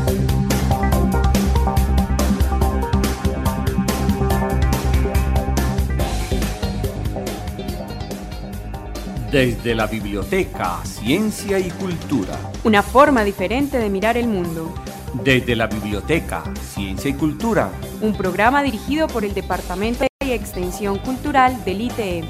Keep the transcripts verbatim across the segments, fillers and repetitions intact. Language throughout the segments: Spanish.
Desde la biblioteca, ciencia y cultura. Una forma diferente de mirar el mundo. Desde la biblioteca, ciencia y cultura. Un programa dirigido por el Departamento de Extensión Cultural del I T M.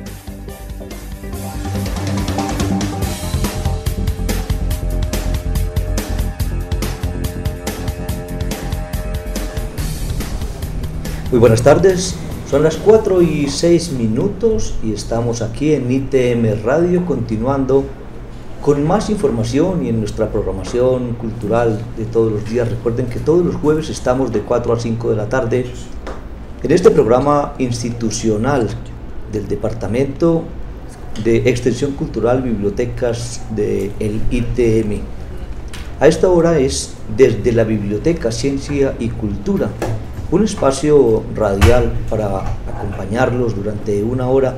Muy buenas tardes. Son las cuatro y seis minutos y estamos aquí en I T M Radio continuando con más información y en nuestra programación cultural de todos los días. Recuerden que todos los jueves estamos de cuatro a cinco de la tarde en este programa institucional del Departamento de Extensión Cultural Bibliotecas del I T M. A esta hora es Desde la Biblioteca, Ciencia y Cultura, un espacio radial para acompañarlos durante una hora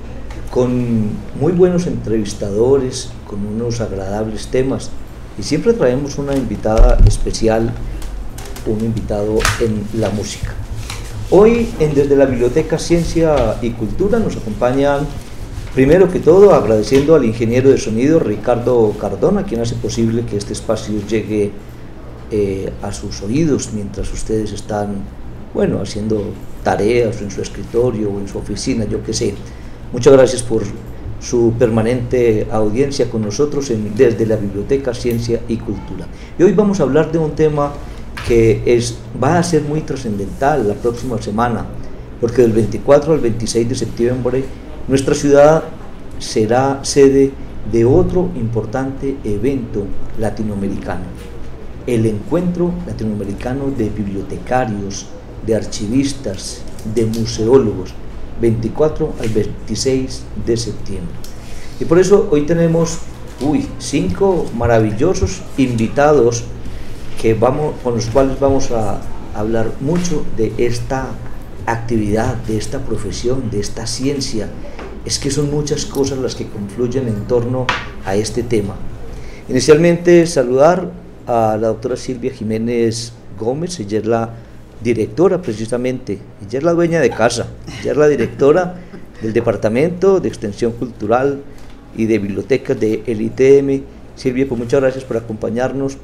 con muy buenos entrevistadores, con unos agradables temas, y siempre traemos una invitada especial, un invitado en la música. Hoy en Desde la Biblioteca Ciencia y Cultura nos acompañan, primero que todo, agradeciendo al ingeniero de sonido Ricardo Cardona, quien hace posible que este espacio llegue eh, a sus oídos mientras ustedes están bueno, haciendo tareas en su escritorio o en su oficina, yo qué sé. Muchas gracias por su permanente audiencia con nosotros en Desde la Biblioteca, Ciencia y Cultura. Y hoy vamos a hablar de un tema que es, va a ser muy trascendental la próxima semana, porque del veinticuatro al veintiséis de septiembre nuestra ciudad será sede de otro importante evento latinoamericano, el Encuentro Latinoamericano de Bibliotecarios, de archivistas, de museólogos, veinticuatro al veintiséis de septiembre. Y por eso hoy tenemos uy, cinco maravillosos invitados que vamos, con los cuales vamos a hablar mucho de esta actividad, de esta profesión, de esta ciencia. Es que son muchas cosas las que confluyen en torno a este tema. Inicialmente saludar a la doctora Silvia Jiménez Gómez. Ella es la directora, precisamente, ella es la dueña de casa, ella es la directora del Departamento de Extensión Cultural y de Bibliotecas del I T M. Silvia, pues muchas gracias por acompañarnos.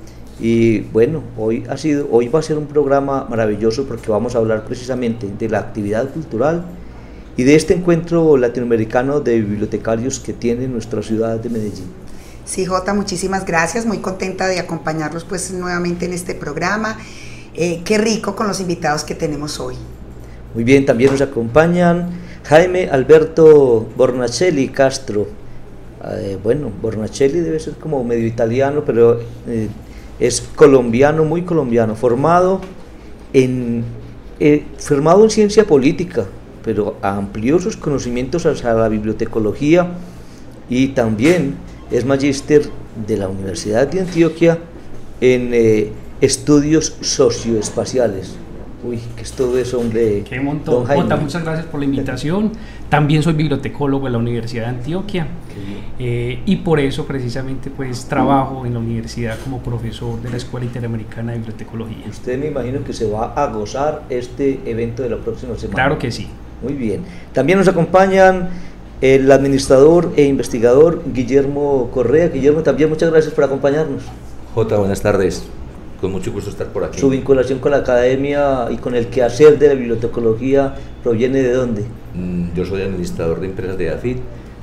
Y bueno, hoy, ha sido, hoy va a ser un programa maravilloso porque vamos a hablar precisamente de la actividad cultural y de este encuentro latinoamericano de bibliotecarios que tiene nuestra ciudad de Medellín. Sí, Jota, muchísimas gracias, muy contenta de acompañarlos pues nuevamente en este programa. Eh, qué rico con los invitados que tenemos hoy. Muy bien, también nos acompañan Jaime Alberto Bornacelli Castro. Eh, bueno, Bornacelli debe ser como medio italiano, pero eh, es colombiano, muy colombiano, formado en, eh, formado en ciencia política, pero amplió sus conocimientos hacia la bibliotecología y también es magíster de la Universidad de Antioquia en eh, estudios socioespaciales. Uy, ¿qué es todo eso, hombre? Qué montón. Jota, muchas gracias por la invitación. También soy bibliotecólogo en la Universidad de Antioquia eh, y por eso precisamente pues trabajo en la universidad como profesor de la Escuela Interamericana de Bibliotecología. Usted me imagino que se va a gozar este evento de la próxima semana. Claro que sí. Muy bien. También nos acompañan el administrador e investigador Guillermo Correa. Guillermo, también muchas gracias por acompañarnos. Jota, buenas tardes. Con mucho gusto estar por aquí. ¿Su vinculación con la academia y con el quehacer de la bibliotecología proviene de dónde? Mm, yo soy administrador de empresas de AFIT,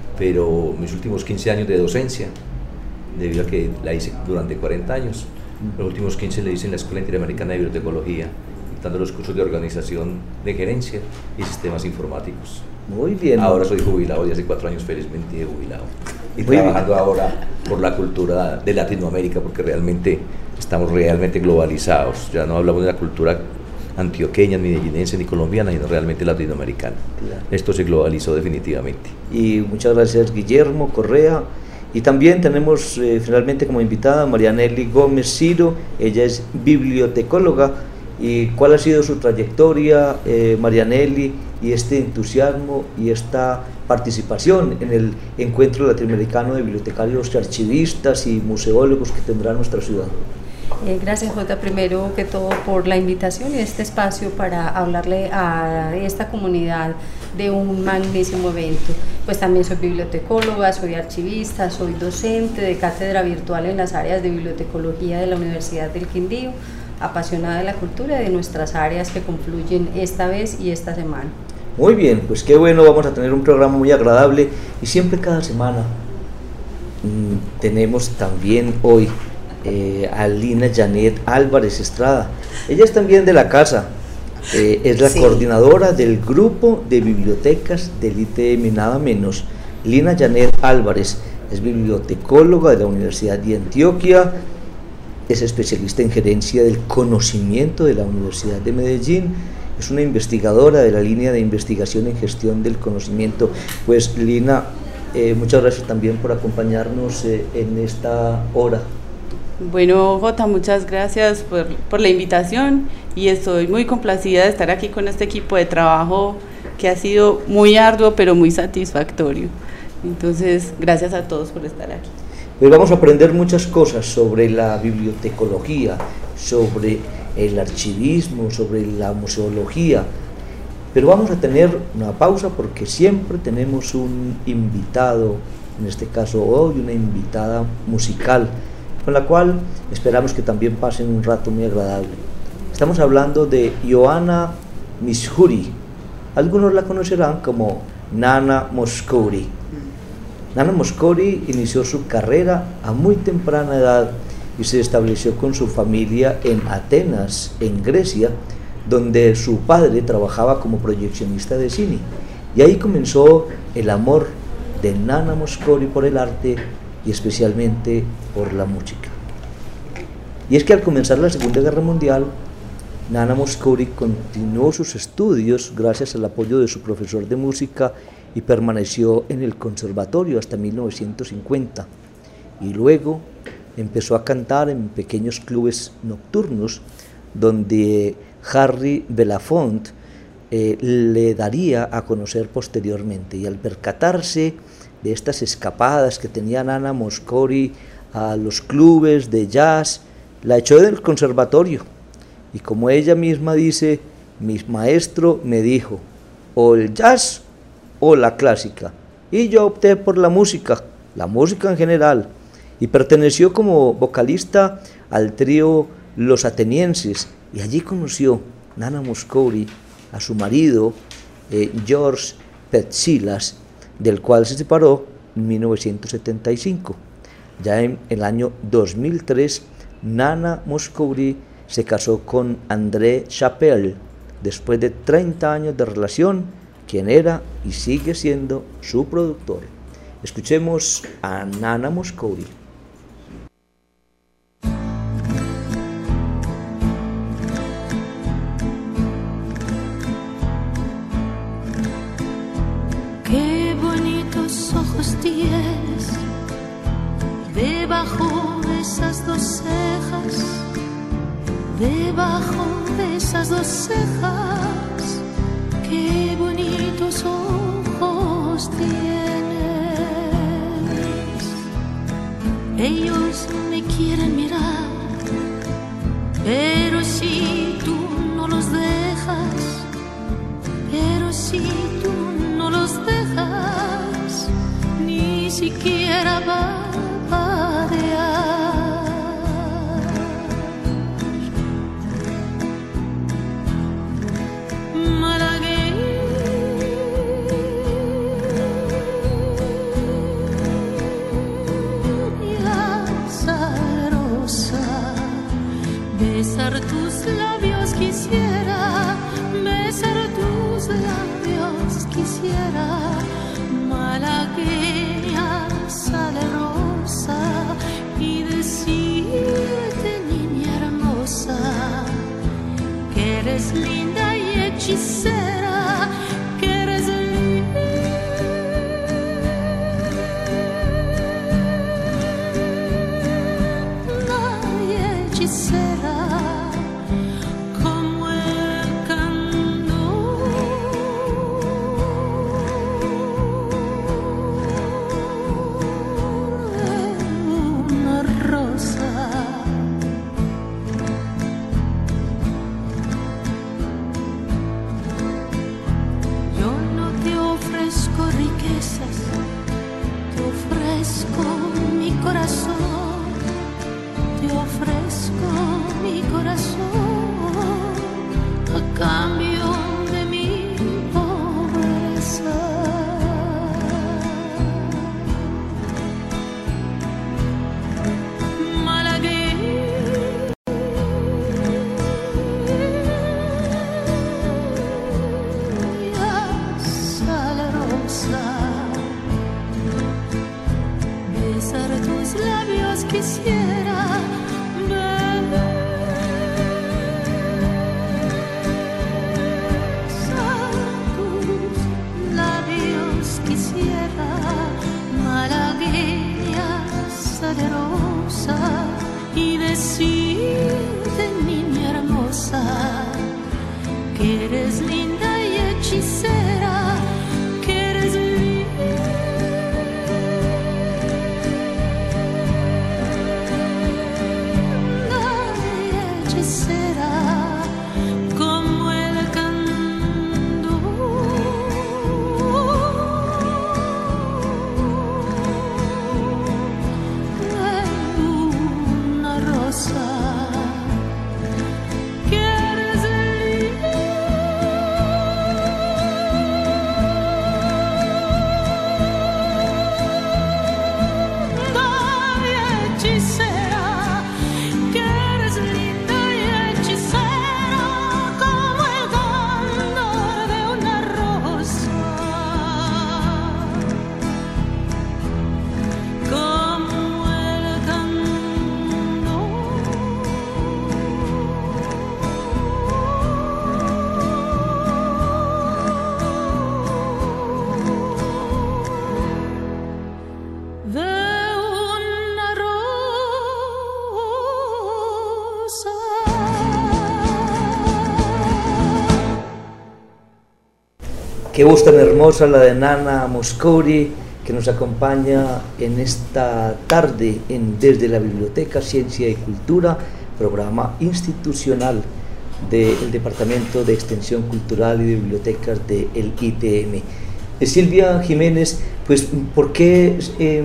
pero mis últimos quince años de docencia, debido a que la hice durante cuarenta años, los últimos quince le hice en la Escuela Interamericana de Bibliotecología, dando los cursos de organización, de gerencia y sistemas informáticos. Muy bien. Ahora soy jubilado y hace cuatro años felizmente he jubilado. Y Muy trabajando bien. ahora por la cultura de Latinoamérica, porque realmente estamos realmente globalizados. Ya no hablamos de la cultura antioqueña, ni medellinense, ni colombiana, sino realmente latinoamericana. Claro. Esto se globalizó definitivamente. Y muchas gracias, Guillermo Correa. Y también tenemos eh, finalmente como invitada a Marianelli Gómez Ciro. Ella es bibliotecóloga. ¿Y cuál ha sido su trayectoria, eh, Marianelli, y este entusiasmo y esta participación en el Encuentro Latinoamericano de Bibliotecarios, Archivistas y Museólogos que tendrá nuestra ciudad? Eh, gracias, Jota, primero que todo por la invitación y este espacio para hablarle a esta comunidad de un magnífico evento. Pues también soy bibliotecóloga, soy archivista, soy docente de cátedra virtual en las áreas de bibliotecología de la Universidad del Quindío, apasionada de la cultura y de nuestras áreas que confluyen esta vez y esta semana. Muy bien, pues qué bueno, vamos a tener un programa muy agradable y siempre cada semana mmm, tenemos también hoy eh, a Lina Janet Álvarez Estrada. Ella es también de la casa, eh, es la sí. coordinadora del grupo de bibliotecas del I T M, nada menos. Lina Janet Álvarez es bibliotecóloga de la Universidad de Antioquia, es especialista en gerencia del conocimiento de la Universidad de Medellín, es una investigadora de la línea de investigación en gestión del conocimiento. Pues Lina, eh, muchas gracias también por acompañarnos eh, en esta hora. Bueno, Jota, muchas gracias por, por la invitación y estoy muy complacida de estar aquí con este equipo de trabajo que ha sido muy arduo pero muy satisfactorio. Entonces, gracias a todos por estar aquí. Pues vamos a aprender muchas cosas sobre la bibliotecología, sobre el archivismo, sobre la museología, pero vamos a tener una pausa porque siempre tenemos un invitado, en este caso hoy una invitada musical, con la cual esperamos que también pasen un rato muy agradable. Estamos hablando de Ioana Mishuri, algunos la conocerán como Nana Mouskouri. Nana Mouskouri inició su carrera a muy temprana edad y se estableció con su familia en Atenas, en Grecia, donde su padre trabajaba como proyeccionista de cine. Y ahí comenzó el amor de Nana Mouskouri por el arte y especialmente por la música. Y es que al comenzar la Segunda Guerra Mundial, Nana Mouskouri continuó sus estudios gracias al apoyo de su profesor de música y permaneció en el conservatorio hasta mil novecientos cincuenta. Y luego empezó a cantar en pequeños clubes nocturnos donde Harry Belafonte eh, le daría a conocer posteriormente. Y al percatarse de estas escapadas que tenía Nana Mouskouri a los clubes de jazz, la echó del conservatorio. Y como ella misma dice, mi maestro me dijo, o el jazz o la clásica. Y yo opté por la música, la música en general. Y perteneció como vocalista al trío Los Atenienses, y allí conoció Nana Mouskouri a su marido eh, George Petsilas, del cual se separó en mil novecientos setenta y cinco. Ya en el año dos mil tres, Nana Mouskouri se casó con André Chapelle, después de treinta años de relación, quien era y sigue siendo su productor. Escuchemos a Nana Mouskouri. Qué bonitos ojos tienes debajo de esas dos cejas, debajo de esas dos cejas. Qué bonitos ojos tienes. Ellos me quieren mirar, pero si tú no los dejas, pero si tú no los dejas, ni siquiera parpadear. Besar tus labios quisiera, besar tus labios quisiera, malagueña salerosa, y decirte, niña hermosa, que eres linda y hechicera, que eres linda y hechicera. te ofrezco mi corazón a cambio de mi pobreza. Besar tus labios quisiera, besar tus labios quisiera, malagueña salerosa, y decirte, niña hermosa, que eres linda y hechicera, que eres Qué voz tan hermosa la de Nana Mosconi, que nos acompaña en esta tarde en Desde la Biblioteca, Ciencia y Cultura, programa institucional del Departamento de Extensión Cultural y de Bibliotecas del I T M. Eh, Silvia Jiménez, pues, ¿por qué eh,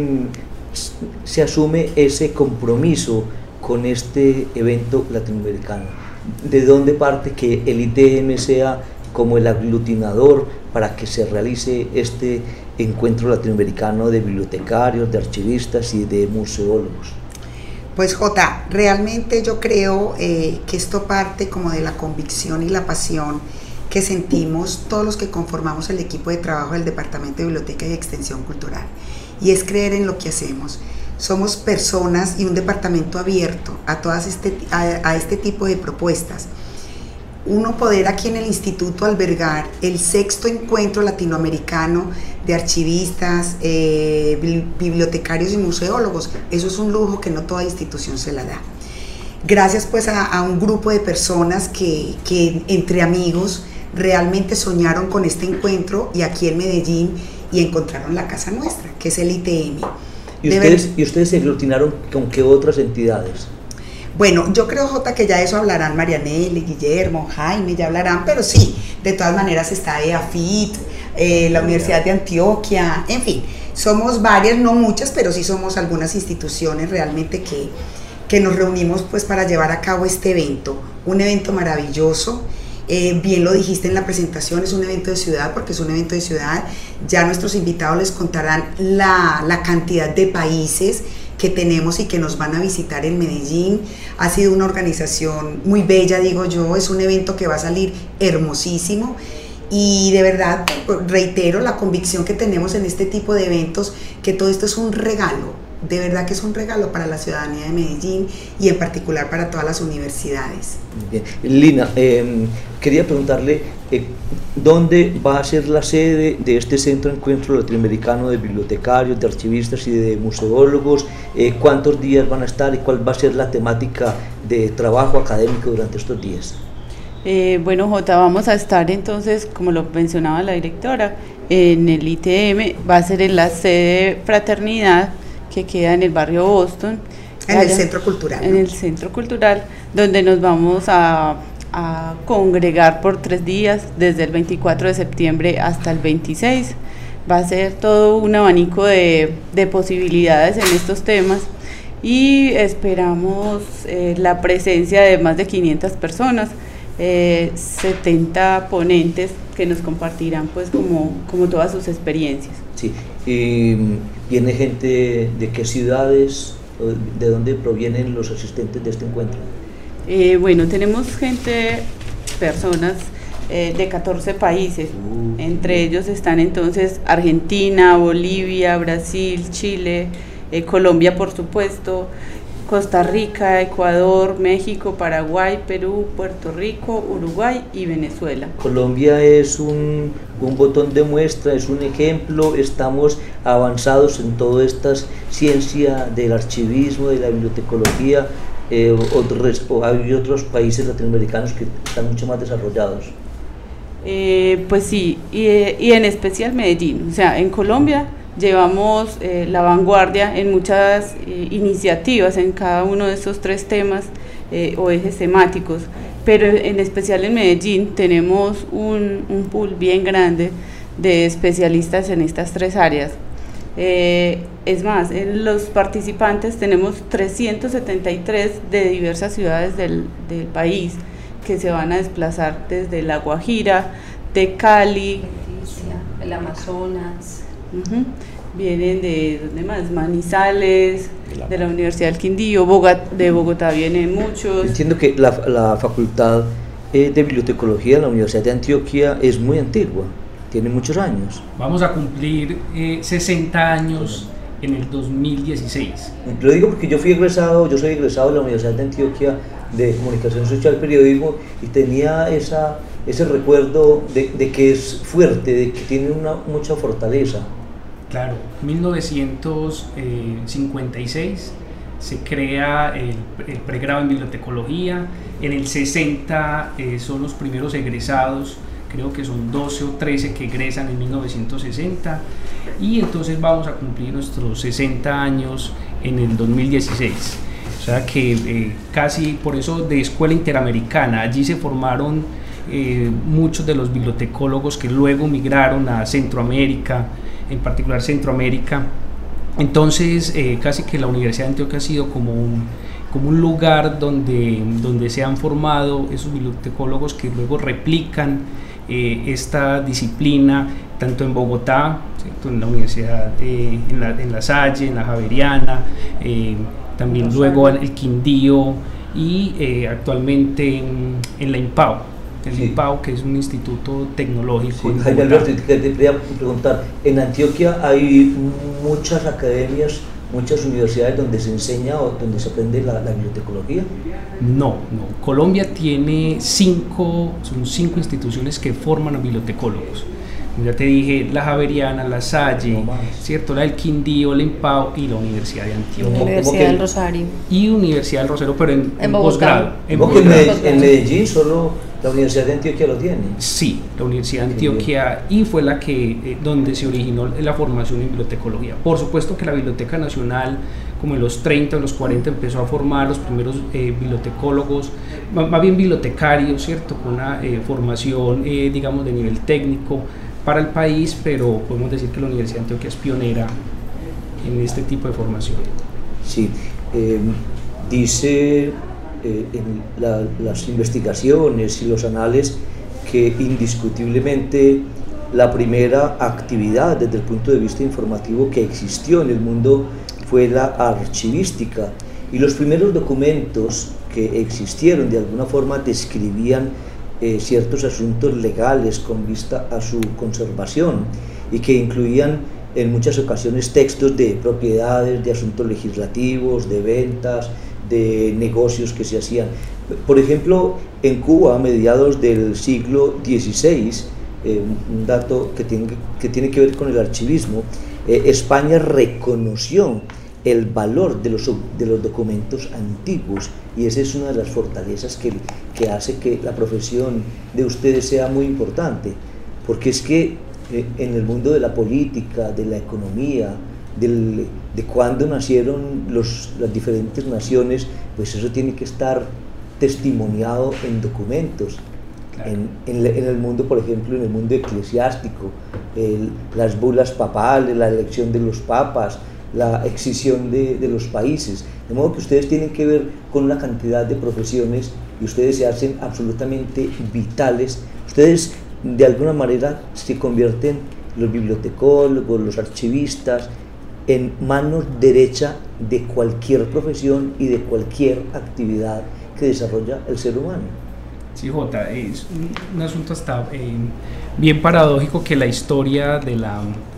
se asume ese compromiso con este evento latinoamericano? ¿De dónde parte que el I T M sea como el aglutinador para que se realice este encuentro latinoamericano de bibliotecarios, de archivistas y de museólogos? Pues Jota, realmente yo creo eh, que esto parte como de la convicción y la pasión que sentimos todos los que conformamos el equipo de trabajo del Departamento de Biblioteca y Extensión Cultural, y es creer en lo que hacemos. Somos personas y un departamento abierto a, todas este, a, a este tipo de propuestas. Uno poder aquí en el instituto albergar el sexto encuentro latinoamericano de archivistas, eh, bibliotecarios y museólogos, eso es un lujo que no toda institución se la da. Gracias pues a, a un grupo de personas que, que entre amigos realmente soñaron con este encuentro, y aquí en Medellín, y encontraron la casa nuestra, que es el I T M. ¿Y ustedes, ¿y ustedes se aglutinaron con qué otras entidades? Bueno, yo creo, Jota, que ya eso hablarán Marianelli, Guillermo, Jaime, ya hablarán, pero sí, de todas maneras está E A F I T, eh, la Universidad de Antioquia, en fin, somos varias, no muchas, pero sí somos algunas instituciones realmente que, que nos reunimos pues para llevar a cabo este evento, un evento maravilloso. Eh, bien lo dijiste en la presentación, es un evento de ciudad, porque es un evento de ciudad. Ya nuestros invitados les contarán la, la cantidad de países que tenemos y que nos van a visitar en Medellín. Ha sido una organización muy bella, digo yo, es un evento que va a salir hermosísimo, y de verdad reitero la convicción que tenemos en este tipo de eventos, que todo esto es un regalo, de verdad que es un regalo para la ciudadanía de Medellín y en particular para todas las universidades. Bien. Lina, eh, quería preguntarle eh, ¿dónde va a ser la sede de este Centro de Encuentro Latinoamericano de Bibliotecarios, de Archivistas y de Museólogos? Eh, ¿Cuántos días van a estar y cuál va a ser la temática de trabajo académico durante estos días? Eh, bueno, Jota, vamos a estar entonces, como lo mencionaba la directora, en el I T M, va a ser en la sede Fraternidad, que queda en el barrio Boston. En allá, el Centro Cultural. En ¿no? el Centro Cultural, donde nos vamos a, a congregar por tres días, desde el veinticuatro de septiembre hasta el veintiséis. Va a ser todo un abanico de, de posibilidades en estos temas. y esperamos eh, la presencia de más de quinientas personas, eh, setenta ponentes que nos compartirán pues como, como todas sus experiencias. Sí, y ¿viene gente de qué ciudades, de dónde provienen los asistentes de este encuentro? Eh, bueno, tenemos gente, personas eh, de catorce países, uh, entre uh. ellos están entonces Argentina, Bolivia, Brasil, Chile, eh, Colombia por supuesto, Costa Rica, Ecuador, México, Paraguay, Perú, Puerto Rico, Uruguay y Venezuela. Colombia es un, un botón de muestra, es un ejemplo, estamos avanzados en toda esta ciencia del archivismo, de la bibliotecología, eh, otros, hay otros países latinoamericanos que están mucho más desarrollados. Eh, pues sí, y, y en especial Medellín, o sea, en Colombia llevamos eh, la vanguardia en muchas eh, iniciativas en cada uno de estos tres temas eh, o ejes temáticos, pero en especial en Medellín tenemos un, un pool bien grande de especialistas en estas tres áreas. Eh, es más, en los participantes tenemos trescientos setenta y tres de diversas ciudades del, del país que se van a desplazar desde La Guajira, de Cali, el Amazonas. Uh-huh. Vienen de ¿dónde más? Manizales, de la Universidad del Quindío, Bogotá, de Bogotá vienen muchos. Entiendo que la, la facultad eh, de bibliotecología de la Universidad de Antioquia es muy antigua, tiene muchos años. Vamos a cumplir eh, sesenta años en el dos mil dieciséis. Lo digo porque yo fui egresado, yo soy egresado de la Universidad de Antioquia de Comunicación Social y Periodismo y tenía esa, ese recuerdo de, de que es fuerte, de que tiene una, mucha fortaleza. Claro, mil novecientos cincuenta y seis se crea el, el pregrado en bibliotecología, en el sesenta eh, son los primeros egresados, creo que son doce o trece que egresan en mil novecientos sesenta, y entonces vamos a cumplir nuestros sesenta años en el dos mil dieciséis. O sea que eh, casi por eso de Escuela Interamericana, allí se formaron eh, muchos de los bibliotecólogos que luego migraron a Centroamérica, en particular Centroamérica. Entonces eh, casi que la Universidad de Antioquia ha sido como un, como un lugar donde, donde se han formado esos bibliotecólogos que luego replican eh, esta disciplina tanto en Bogotá, ¿cierto? En la Universidad, eh, en, la, en La Salle, en la Javeriana, eh, también luego en el Quindío y eh, actualmente en, en la IMPAO, el sí. IMPAO, que es un instituto tecnológico. Sí, Jaime Alberto, te quería preguntar, en Antioquia hay muchas academias, muchas universidades donde se enseña o donde se aprende la, la bibliotecología. No, no. Colombia tiene cinco, son cinco instituciones que forman a bibliotecólogos. Ya te dije, la Javeriana, la Salle, no ¿cierto? La del Quindío, la IMPAO y la Universidad de Antioquia. La Universidad del Rosario. Y Universidad del Rosario, pero en, en, en posgrado. En, posgrado. En Medellín solo la Universidad de Antioquia lo tiene. Sí, la Universidad de Antioquia, y fue la que, eh, donde se originó la formación en bibliotecología. Por supuesto que la Biblioteca Nacional, como en los treinta o los cuarenta, empezó a formar los primeros eh, bibliotecólogos, más bien bibliotecarios, ¿cierto? Con una eh, formación, eh, digamos, de nivel técnico para el país, pero podemos decir que la Universidad de Antioquia es pionera en este tipo de formación. Sí, eh, dice eh, en la, las investigaciones y los anales que indiscutiblemente la primera actividad desde el punto de vista informativo que existió en el mundo fue la archivística, y los primeros documentos que existieron de alguna forma describían Eh, ciertos asuntos legales con vista a su conservación y que incluían en muchas ocasiones textos de propiedades, de asuntos legislativos, de ventas, de negocios que se hacían. Por ejemplo, en Cuba, a mediados del siglo dieciséis, eh, un dato que tiene, que tiene que ver con el archivismo, eh, España reconoció el valor de los, de los documentos antiguos, y esa es una de las fortalezas que, que hace que la profesión de ustedes sea muy importante, porque es que eh, en el mundo de la política, de la economía, del, de cuándo nacieron los, las diferentes naciones, pues eso tiene que estar testimoniado en documentos. Claro. En, en, en el mundo, por ejemplo, en el mundo eclesiástico, el, las bulas papales, la elección de los papas, la excisión de, de los países. de modo que ustedes tienen que ver con una cantidad de profesiones y ustedes se hacen absolutamente vitales. Ustedes de alguna manera se convierten, los bibliotecólogos, los archivistas, en mano derecha de cualquier profesión y de cualquier actividad que desarrolla el ser humano. Sí, Jota, es un, un asunto hasta eh, bien paradójico que la historia de la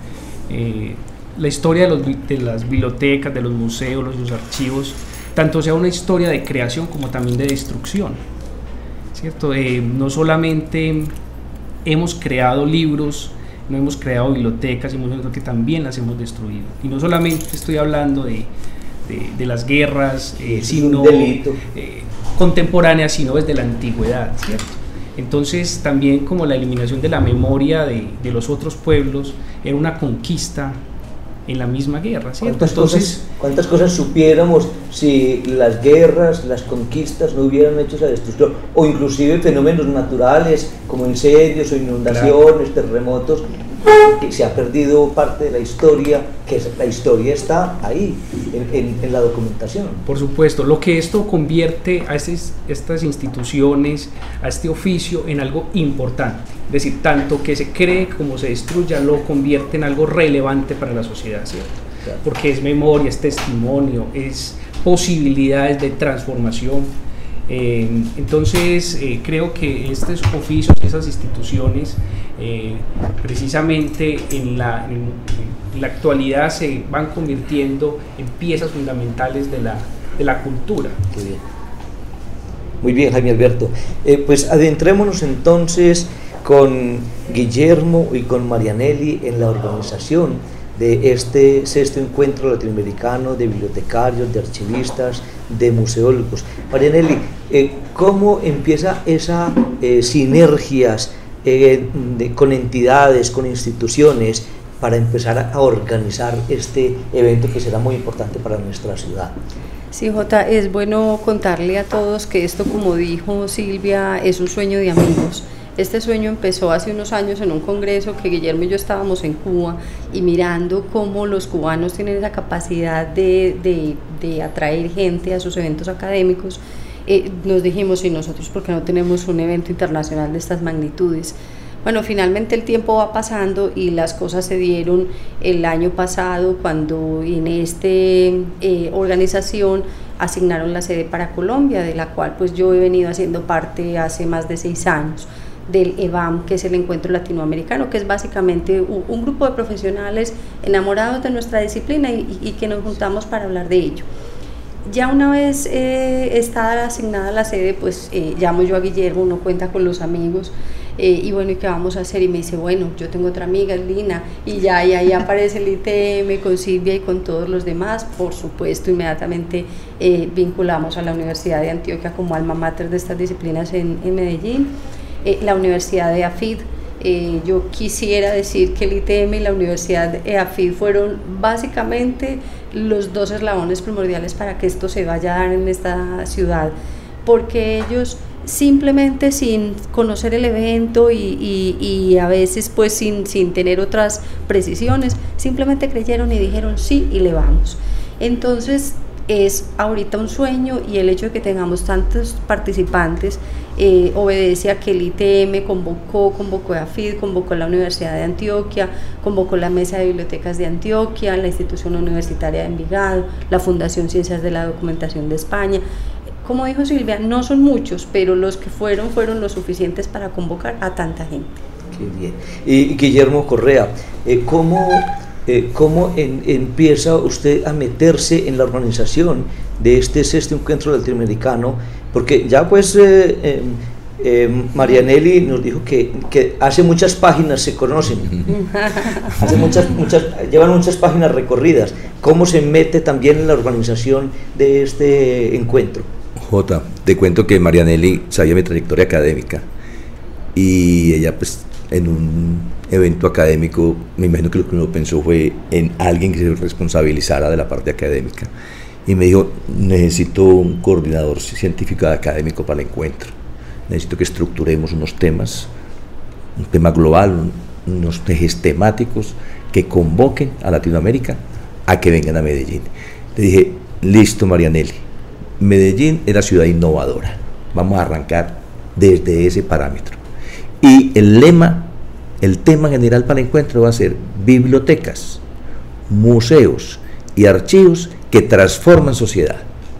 eh, la historia de, los, de las bibliotecas, de los museos, los, los archivos, tanto sea una historia de creación como también de destrucción, ¿cierto? Eh, no solamente hemos creado libros, no hemos creado bibliotecas y museos, que también las hemos destruido. Y no solamente estoy hablando de, de, de las guerras, eh, sino eh, contemporáneas, sino desde la antigüedad, ¿cierto? Entonces también como la eliminación de la memoria de, de los otros pueblos era una conquista en la misma guerra, ¿cierto? ¿Cuántas, Entonces, cosas, ¿Cuántas cosas supiéramos si las guerras, las conquistas no hubieran hecho esa destrucción? O inclusive fenómenos naturales como incendios o inundaciones, claro, terremotos, que se ha perdido parte de la historia, que la historia está ahí, en, en, en la documentación. Por supuesto, lo que esto convierte a estas, estas instituciones, a este oficio, en algo importante. Es decir, tanto que se cree como se destruya, lo convierte en algo relevante para la sociedad, ¿cierto? Claro. Porque es memoria, es testimonio, es posibilidades de transformación. Eh, entonces eh, creo que estos oficios, esas instituciones, eh, precisamente en la, en, en la actualidad se van convirtiendo en piezas fundamentales de la, de la cultura. Muy bien, muy bien, Jaime Alberto. Eh, pues adentrémonos entonces con Guillermo y con Marianelli en la organización de este sexto encuentro latinoamericano de bibliotecarios, de archivistas, de museólogos. Marianelli, eh, ¿cómo empieza esa eh, sinergias eh, de, con entidades, con instituciones, para empezar a organizar este evento que será muy importante para nuestra ciudad? Sí, Jota, es bueno contarle a todos que esto, como dijo Silvia, es un sueño de amigos. Este sueño empezó hace unos años en un congreso que Guillermo y yo estábamos en Cuba, y mirando cómo los cubanos tienen esa capacidad de, de, de atraer gente a sus eventos académicos, eh, nos dijimos, y nosotros, ¿por qué no tenemos un evento internacional de estas magnitudes? Bueno, finalmente el tiempo va pasando y las cosas se dieron el año pasado, cuando en esta eh, organización asignaron la sede para Colombia, de la cual pues yo he venido haciendo parte hace más de seis años. Del E V A M, que es el Encuentro Latinoamericano, que es básicamente un, un grupo de profesionales enamorados de nuestra disciplina y, y que nos juntamos para hablar de ello. Ya una vez eh, está asignada la sede, pues eh, llamo yo a Guillermo, uno cuenta con los amigos, eh, y bueno, ¿y qué vamos a hacer? Y me dice, bueno, yo tengo otra amiga, Lina, y ya y ahí aparece el I T M con Silvia y con todos los demás. Por supuesto, inmediatamente eh, vinculamos a la Universidad de Antioquia como alma mater de estas disciplinas en, en Medellín. Eh, la Universidad de AFID, eh, yo quisiera decir que el I T M y la Universidad de AFID fueron básicamente los dos eslabones primordiales para que esto se vaya a dar en esta ciudad, porque ellos simplemente, sin conocer el evento y, y, y a veces pues sin, sin tener otras precisiones, simplemente creyeron y dijeron sí y le vamos. Entonces es ahorita un sueño, y el hecho de que tengamos tantos participantes eh, obedece a que el I T M convocó, convocó a AFID, convocó a la Universidad de Antioquia, convocó la Mesa de Bibliotecas de Antioquia, la Institución Universitaria de Envigado, la Fundación Ciencias de la Documentación de España. Como dijo Silvia, no son muchos, pero los que fueron, fueron lo suficientes para convocar a tanta gente. Qué bien. Y Guillermo Correa, eh, ¿cómo... Eh, ¿Cómo en, empieza usted a meterse en la organización de este sexto encuentro latinoamericano? Porque ya pues eh, eh, eh, Marianelli nos dijo que, que hace muchas páginas se conocen, hace muchas, muchas, llevan muchas páginas recorridas. ¿Cómo se mete también en la organización de este encuentro? Jota, te cuento que Marianelli sabía mi trayectoria académica, y ella pues en un evento académico, me imagino que lo que uno pensó fue en alguien que se responsabilizara de la parte académica, y me dijo, necesito un coordinador científico académico para el encuentro, necesito que estructuremos unos temas, un tema global, un, unos ejes temáticos que convoquen a Latinoamérica a que vengan a Medellín. Le dije, Listo, Marianelli. Medellín es la ciudad innovadora. Vamos a arrancar desde ese parámetro. Y el lema, el tema general para el encuentro va a ser bibliotecas, museos y archivos que transforman sociedad.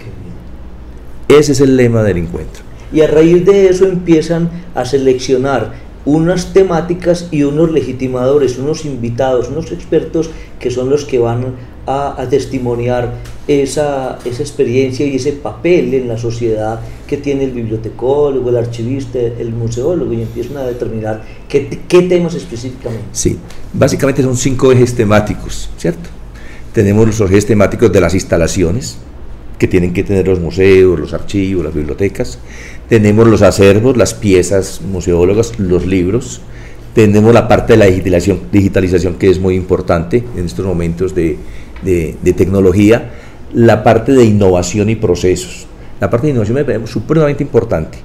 Ese es el lema del encuentro. Y a raíz de eso empiezan a seleccionar unas temáticas y unos legitimadores, unos invitados, unos expertos que son los que van a, a testimoniar esa, esa experiencia y ese papel en la sociedad que tiene el bibliotecólogo, el archivista, el museólogo, y empiezan a determinar qué, qué temas específicamente. Sí, básicamente son cinco ejes temáticos, ¿cierto? Tenemos los ejes temáticos de las instalaciones, que tienen que tener los museos, los archivos, las bibliotecas. Tenemos los acervos, las piezas museólogas, los libros. Tenemos la parte de la digitalización, digitalización que es muy importante en estos momentos de, de, de tecnología. La parte de innovación y procesos. La parte de innovación me parece supremamente importante.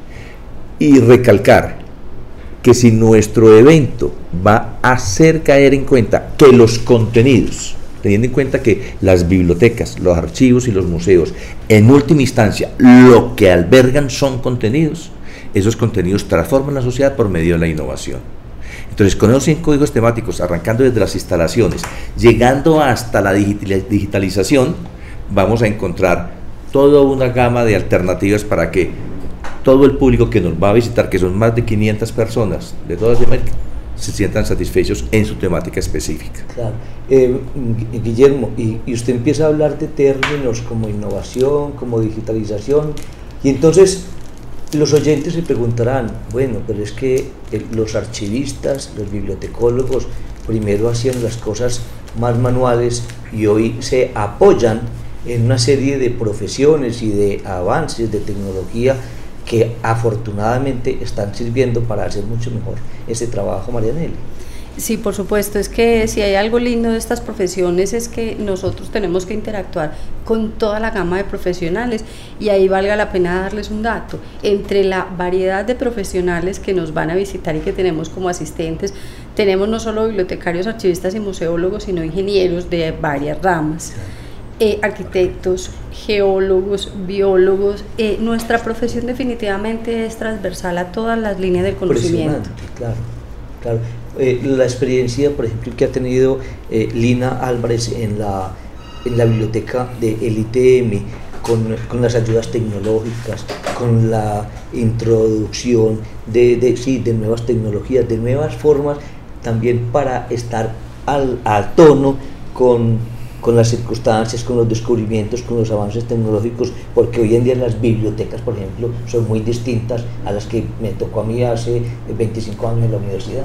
Y recalcar que si nuestro evento va a hacer caer en cuenta que los contenidos, teniendo en cuenta que las bibliotecas, los archivos y los museos, en última instancia, lo que albergan son contenidos, esos contenidos transforman la sociedad por medio de la innovación. Entonces, con esos cinco códigos temáticos, arrancando desde las instalaciones, llegando hasta la digitalización, vamos a encontrar toda una gama de alternativas para que todo el público que nos va a visitar, que son más de quinientas personas de toda América, se sientan satisfechos en su temática específica. Claro. Eh, Guillermo, y, y usted empieza a hablar de términos como innovación, como digitalización, y entonces los oyentes se preguntarán, bueno, pero es que eh, los archivistas, los bibliotecólogos, primero hacían las cosas más manuales y hoy se apoyan en una serie de profesiones y de avances de tecnología que afortunadamente están sirviendo para hacer mucho mejor ese trabajo, Marianelli. Sí, por supuesto, es que si hay algo lindo de estas profesiones es que nosotros tenemos que interactuar con toda la gama de profesionales, y ahí valga la pena darles un dato. Entre la variedad de profesionales que nos van a visitar y que tenemos como asistentes, tenemos no solo bibliotecarios, archivistas y museólogos, sino ingenieros de varias ramas. Eh, arquitectos, geólogos, biólogos. Eh, nuestra profesión definitivamente es transversal a todas las líneas del conocimiento. Claro, claro. Eh, la experiencia, por ejemplo, que ha tenido eh, Lina Álvarez en la, en la biblioteca del I T M, con, con las ayudas tecnológicas, con la introducción de, de, sí, de nuevas tecnologías, de nuevas formas, también para estar al, a tono con con las circunstancias, con los descubrimientos, con los avances tecnológicos, porque hoy en día las bibliotecas, por ejemplo, son muy distintas a las que me tocó a mí hace veinticinco años en la universidad.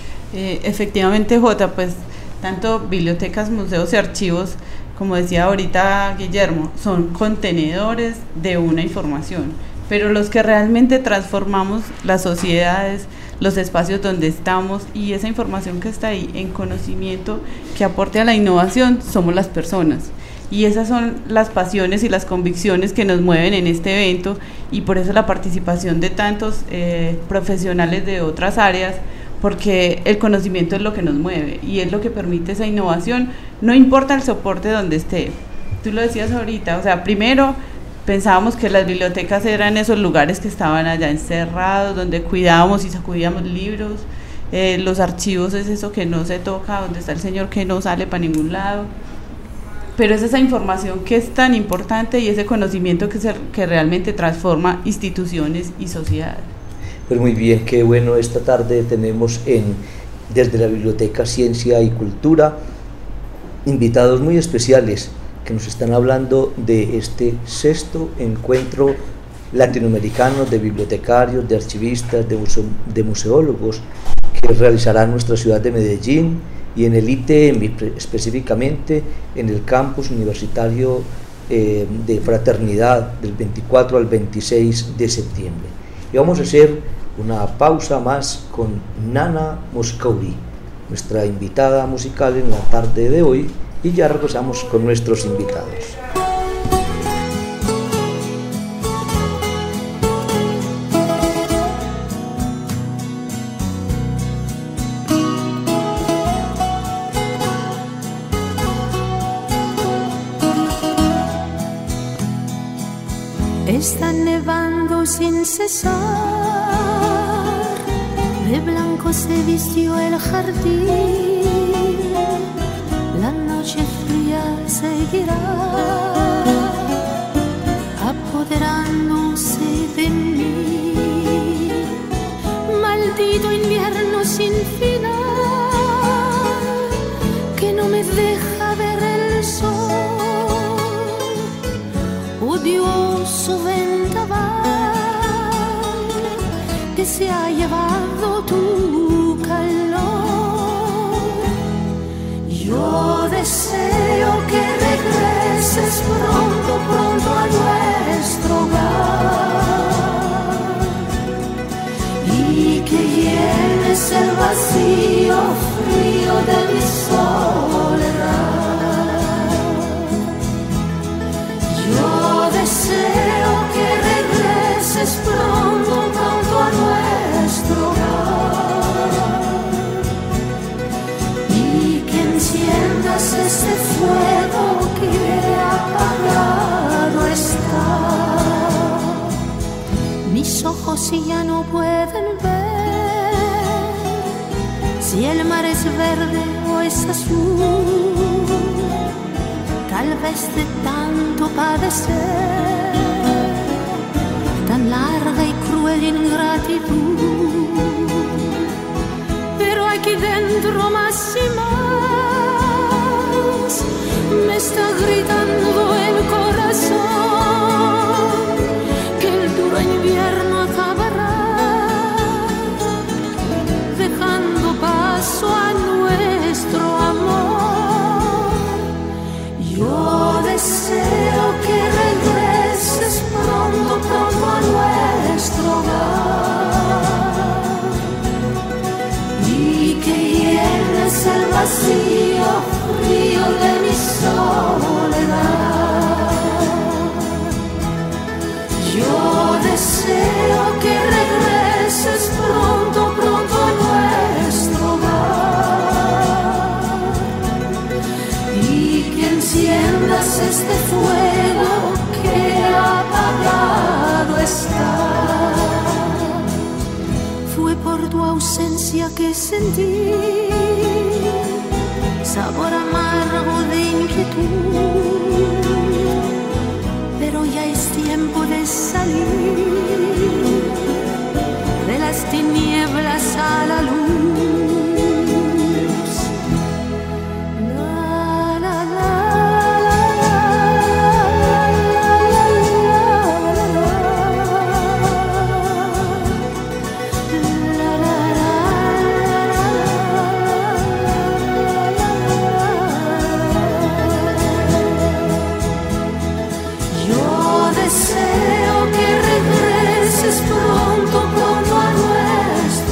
Eh, efectivamente, Jota, pues tanto bibliotecas, museos y archivos, como decía ahorita Guillermo, son contenedores de una información, pero los que realmente transformamos las sociedades, los espacios donde estamos y esa información que está ahí en conocimiento que aporte a la innovación, somos las personas. Y esas son las pasiones y las convicciones que nos mueven en este evento, y por eso la participación de tantos eh, profesionales de otras áreas, porque el conocimiento es lo que nos mueve y es lo que permite esa innovación, no importa el soporte donde esté. Tú lo decías ahorita, o sea, primero pensábamos que las bibliotecas eran esos lugares que estaban allá encerrados, donde cuidábamos y sacudíamos libros. Eh, los archivos es eso que no se toca, donde está el señor que no sale para ningún lado. Pero es esa información que es tan importante y ese conocimiento que, se, que realmente transforma instituciones y sociedades. Pues muy bien, qué bueno, esta tarde tenemos en, desde la Biblioteca Ciencia y Cultura invitados muy especiales que nos están hablando de este sexto encuentro latinoamericano de bibliotecarios, de archivistas, de, museo, de museólogos, que realizará en nuestra ciudad de Medellín y en el I T M, específicamente en el campus universitario eh, de Fraternidad, del veinticuatro al veintiséis de septiembre. Y vamos a hacer una pausa más con Nana Moscowry, nuestra invitada musical en la tarde de hoy, y ya regresamos con nuestros invitados. llorando sin cesar. De blanco se vistió el jardín, la noche fría seguirá, apoderándose de mí. Maldito invierno sin final, que no me deja ver el sol. Odioso vendaval que se ha llevado tu calor. Yo deseo que regreses pronto, pronto a nuestro hogar y que llenes el vacío frío de mi soledad. Yo deseo que regreses pronto, pronto a nuestro hogar y que enciendas ese fuego que apagado está. Mis ojos ya no pueden ver si el mar es verde o es azul. Tal vez de tanto padecer, tan larga y cruel ingratitud. Pero aquí dentro más y más me está gritando el corazón que el duro invierno acabará, dejando paso a nuestro amor. Yo deseo que regreses pronto, pronto a nuestro hogar y que llenes el vacío frío de mi soledad. Yo deseo que regreses pronto, pronto a nuestro hogar y que enciendas este fuego que apagado está. Fue por tu ausencia que sentí sabor amargo de inquietud, pero ya es tiempo de salir de las tinieblas a la luz. Pronto, pronto a nuestro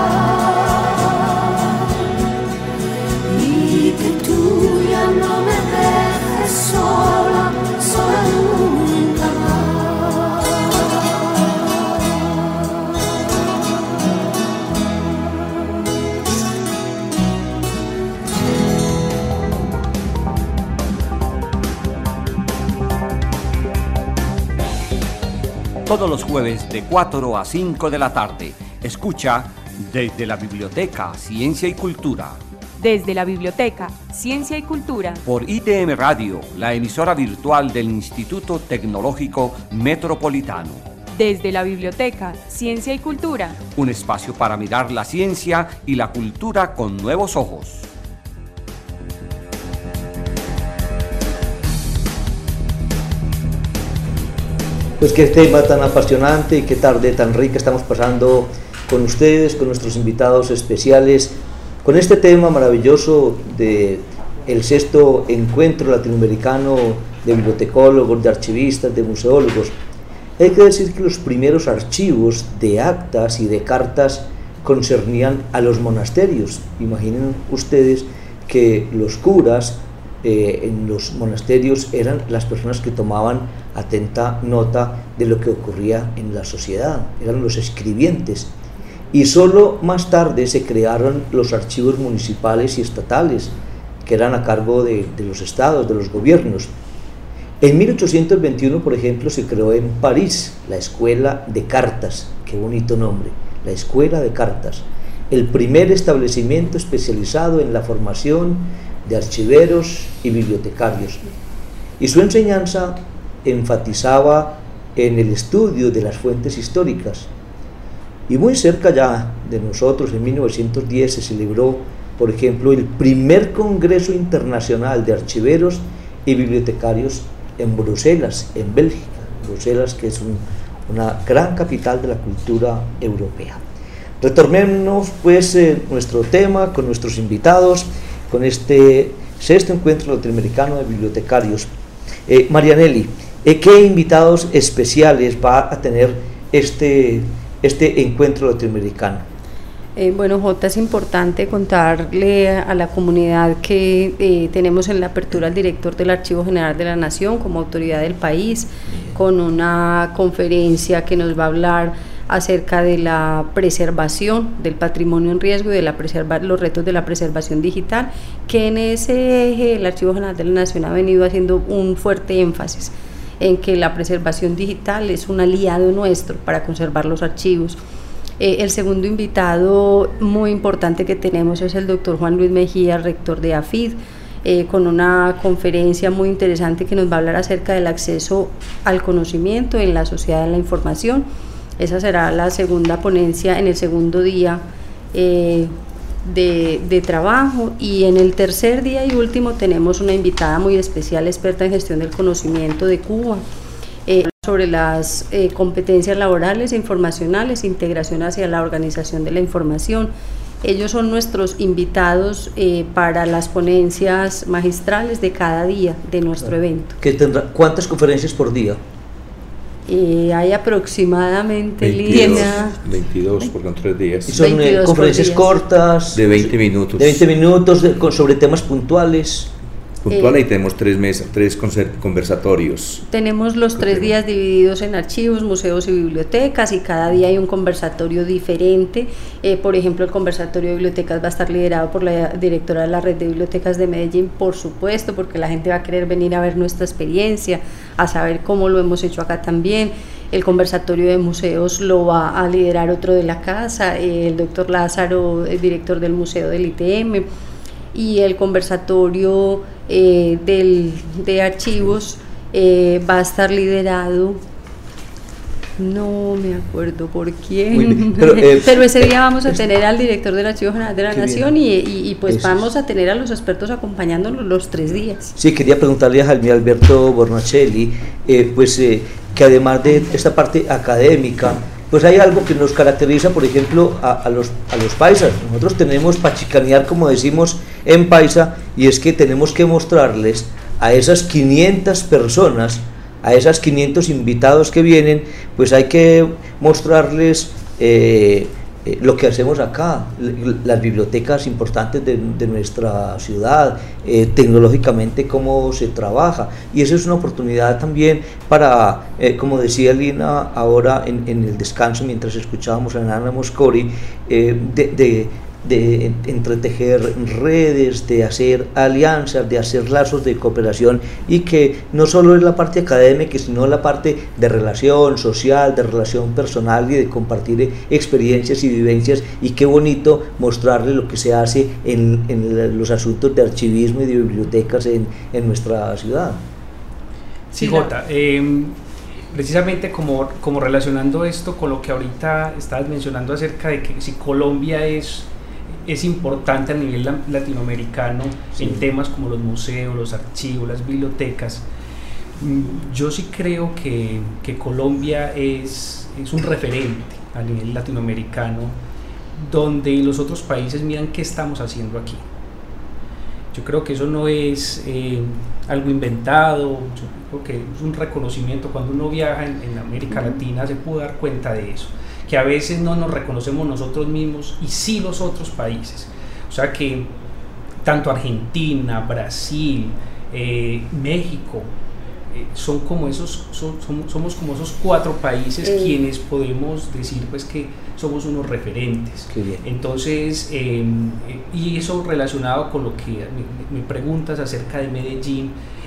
hogar y que tú ya no me dejes sola, sola nunca Todos los jueves de cuatro a cinco de la tarde. Escucha desde la Biblioteca Ciencia y Cultura. Desde la Biblioteca Ciencia y Cultura. Por I T M Radio, la emisora virtual del Instituto Tecnológico Metropolitano. Desde la Biblioteca Ciencia y Cultura. Un espacio para mirar la ciencia y la cultura con nuevos ojos. Pues qué tema tan apasionante y qué tarde tan rica estamos pasando con ustedes, con nuestros invitados especiales, con este tema maravilloso de el sexto encuentro latinoamericano de bibliotecólogos, de archivistas, de museólogos. Hay que decir que los primeros archivos de actas y de cartas concernían a los monasterios. Imaginen ustedes que los curas eh, en los monasterios eran las personas que tomaban atenta nota de lo que ocurría en la sociedad, eran los escribientes. Y solo más tarde se crearon los archivos municipales y estatales, que eran a cargo de, de los estados, de los gobiernos. En mil ochocientos veintiuno, por ejemplo, se creó en París la Escuela de Cartas, qué bonito nombre, la Escuela de Cartas, el primer establecimiento especializado en la formación de archiveros y bibliotecarios. Y su enseñanza enfatizaba en el estudio de las fuentes históricas. Y muy cerca ya de nosotros, en mil novecientos diez, se celebró, por ejemplo, el primer Congreso Internacional de Archiveros y Bibliotecarios en Bruselas, en Bélgica. Bruselas, que es un, una gran capital de la cultura europea. Retornémonos pues eh, nuestro tema con nuestros invitados, con este sexto encuentro latinoamericano de bibliotecarios. Eh, Marianelli, eh, ¿qué invitados especiales va a tener este, este encuentro latinoamericano? Eh, bueno, Jota, es importante contarle a la comunidad que eh, tenemos en la apertura al director del Archivo General de la Nación como autoridad del país, con una conferencia que nos va a hablar acerca de la preservación del patrimonio en riesgo y de la preserva, los retos de la preservación digital, que en ese eje el Archivo General de la Nación ha venido haciendo un fuerte énfasis en que la preservación digital es un aliado nuestro para conservar los archivos. Eh, el segundo invitado muy importante que tenemos es el doctor Juan Luis Mejía, rector de AFID, eh, con una conferencia muy interesante que nos va a hablar acerca del acceso al conocimiento en la sociedad de la información. Esa será la segunda ponencia en el segundo día eh, de, de trabajo, y en el tercer día y último tenemos una invitada muy especial, experta en gestión del conocimiento de Cuba, eh, sobre las eh, competencias laborales e informacionales, integración hacia la organización de la información. Ellos son nuestros invitados eh, para las ponencias magistrales de cada día de nuestro evento. ¿Qué tendrá, ¿Cuántas conferencias por día? Eh, hay aproximadamente veintidós, línea veintidós por tres días. ¿Y son eh, conferencias cortas? De veinte minutos. De veinte minutos de, con, sobre temas puntuales. Puntual, Eh, y tenemos tres mesas, tres conversatorios. Tenemos los tres días divididos en archivos, museos y bibliotecas, y cada día hay un conversatorio diferente. Eh, por ejemplo, el conversatorio de bibliotecas va a estar liderado por la directora de la Red de Bibliotecas de Medellín, por supuesto, porque la gente va a querer venir a ver nuestra experiencia, a saber cómo lo hemos hecho acá también. El conversatorio de museos lo va a liderar otro de la casa, eh, el doctor Lázaro, el director del Museo del I T M. Y el conversatorio eh, del, de archivos eh, va a estar liderado, no me acuerdo por quién, Pero, eh, pero ese día vamos a tener al director del Archivo General de la Nación, y, y, y pues Eso vamos es. a tener a los expertos acompañándonos los tres días. Sí, quería preguntarle a Jaime Alberto Bornacelli, eh, pues eh, que además de esta parte académica, pues hay algo que nos caracteriza, por ejemplo, a, a, los, a los paisas. Nosotros tenemos para chicanear, como decimos en paisa, y es que tenemos que mostrarles a esas quinientas personas, a esas quinientos invitados que vienen, pues hay que mostrarles eh, eh, lo que hacemos acá, las bibliotecas importantes de, de nuestra ciudad, eh, tecnológicamente cómo se trabaja, y esa es una oportunidad también para, eh, como decía Lina ahora en, en el descanso mientras escuchábamos a Nana Moscori, eh, de, de de entretejer redes, de hacer alianzas, de hacer lazos de cooperación, y que no solo es la parte académica, sino la parte de relación social, de relación personal y de compartir experiencias y vivencias. Y qué bonito mostrarle lo que se hace en, en los asuntos de archivismo y de bibliotecas en, en nuestra ciudad. Sí, Jota, eh, precisamente como, como relacionando esto con lo que ahorita estabas mencionando acerca de que si Colombia es es importante a nivel latinoamericano, sí, en temas como los museos, los archivos, las bibliotecas. Yo sí creo que, que Colombia es, es un referente a nivel latinoamericano, donde los otros países miran qué estamos haciendo aquí. Yo creo que eso no es eh, algo inventado, yo creo que es un reconocimiento. Cuando uno viaja en, en América Latina se puede dar cuenta de eso, que a veces no nos reconocemos nosotros mismos y sí los otros países. O sea que tanto Argentina, Brasil, eh, México, eh, son como esos, son, somos, somos como esos cuatro países eh. quienes podemos decir pues que somos unos referentes. Qué bien. Entonces, eh, y eso relacionado con lo que me, me preguntas acerca de Medellín,